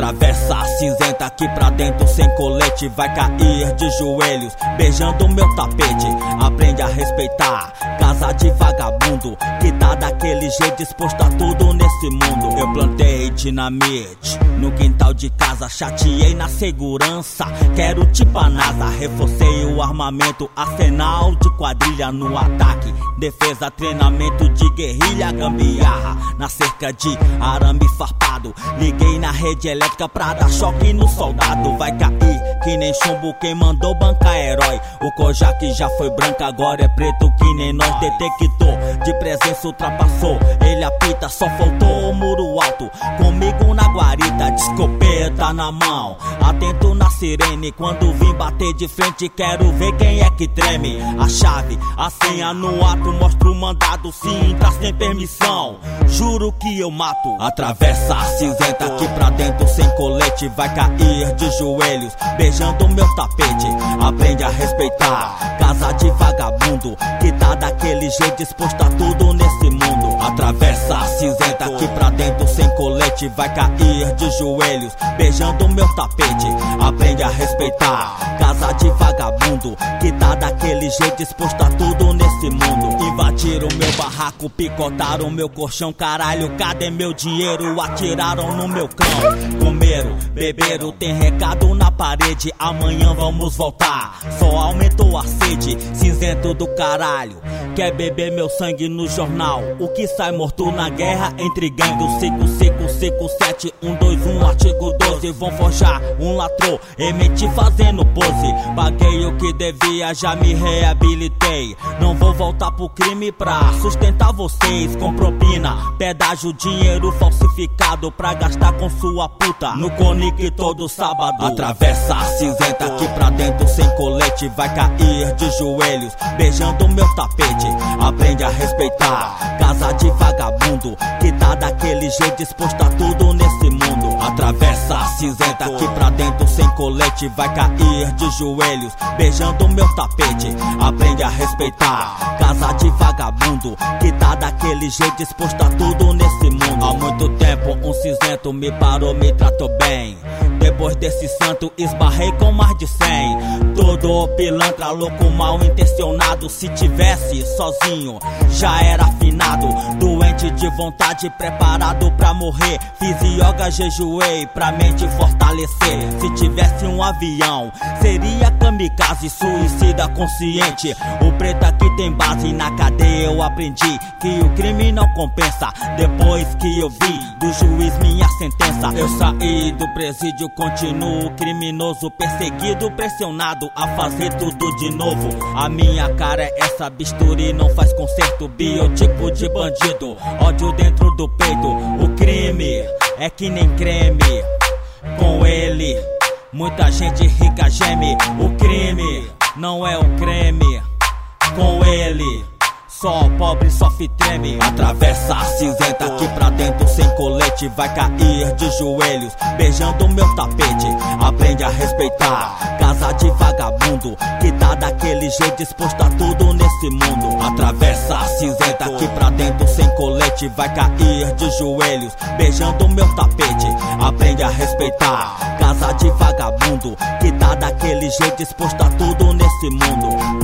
Atravessa a cinzenta aqui pra dentro sem colete, vai cair de joelhos, beijando meu tapete. Aprende a respeitar, casa de vagabundo, que tá daquele jeito disposto a tudo nesse mundo. Eu plantei dinamite no quintal de casa, chateei na segurança, quero tipo a NASA. Reforcei o armamento, arsenal de quadrilha no ataque, defesa, treinamento de guerrilha, gambiarra na cerca de arame farpado. Liguei na rede elétrica pra dar choque no soldado. Vai cair que nem chumbo quem mandou bancar herói. O Kojak já foi branco, agora é preto que nem nós. Detector de presença ultrapassou, ele apita, só faltou o muro alto. Comigo na guarita, de escopeta na mão, atento na sirene. Quando vim bater de frente, quero ver quem é que treme. A chave, a senha no ato, mostro o mandado. Se entrar sem permissão, juro que eu mato. Atravessa a cinzenta aqui pra dentro sem colete, vai cair de joelhos, beijando meu tapete. Aprende a respeitar, casa de vagabundo, que tá daquele jeito disposto a tudo nesse mundo. Atravessa a cinzenta aqui pra dentro sem colete, vai cair de joelhos, beijando meu tapete. Aprende a respeitar, casa de vagabundo, que tá daquele jeito disposto a tudo nesse mundo. Invadiram meu barraco, picotaram meu colchão. Caralho, cadê meu dinheiro? Atiraram no meu cão. Comeram, beberam, tem recado na parede. Amanhã vamos voltar, só aumentou a sede. Cinzento do caralho, quer beber meu sangue no jornal? O que sai morto na guerra entre gangue? O 5557 121 artigo 12. Vão forjar um latrô, emiti fazendo pose. Paguei o que devia, já me reabilitei. Não vou voltar pro crime pra sustentar vocês. Com propina, pedágio, dinheiro falsificado pra gastar com sua puta no Conic todo sábado. Atravessa a cinzenta aqui pra dentro sem colete, vai cair de joelhos, beijando meu tapete. Aprende a respeitar, casa de vagabundo, que tá daquele jeito disposto a tudo nesse mundo. Atravessa a cinzenta aqui pra dentro sem colete, vai cair de joelhos, beijando meu tapete. Aprende a respeitar, casa de vagabundo, que tá daquele jeito disposto a tudo nesse mundo. Há muito tempo um cinzento me parou, me tratou bem. Depois desse santo esbarrei com mais de 100. Todo pilantra, louco, mal intencionado. Se tivesse sozinho, já era afinado. Doente de vontade, preparado pra morrer. Fiz yoga, jejuei pra mente fortalecer. Se tivesse um avião, seria kamikaze, suicida consciente. O preto aqui tem base, na cadeia eu aprendi que o crime não compensa. Depois que eu vi do juiz minha sentença, eu saí do presídio, continuo criminoso, perseguido, pressionado a fazer tudo de novo. A minha cara é essa, bisturi não faz conserto, biotipo de bandido, ódio dentro do peito. O crime é que nem creme, com ele muita gente rica geme. O crime não é o creme, com ele só pobre sofre treme. Atravessa a cinzenta aqui pra dentro sem colete, vai cair de joelhos, beijando meu tapete. Aprende a respeitar, casa de vagabundo, que tá daquele jeito disposto a tudo nesse mundo. Atravessa a cinzenta aqui pra dentro sem colete, vai cair de joelhos, beijando meu tapete. Aprende a respeitar, casa de vagabundo, que tá daquele jeito disposto a tudo nesse mundo.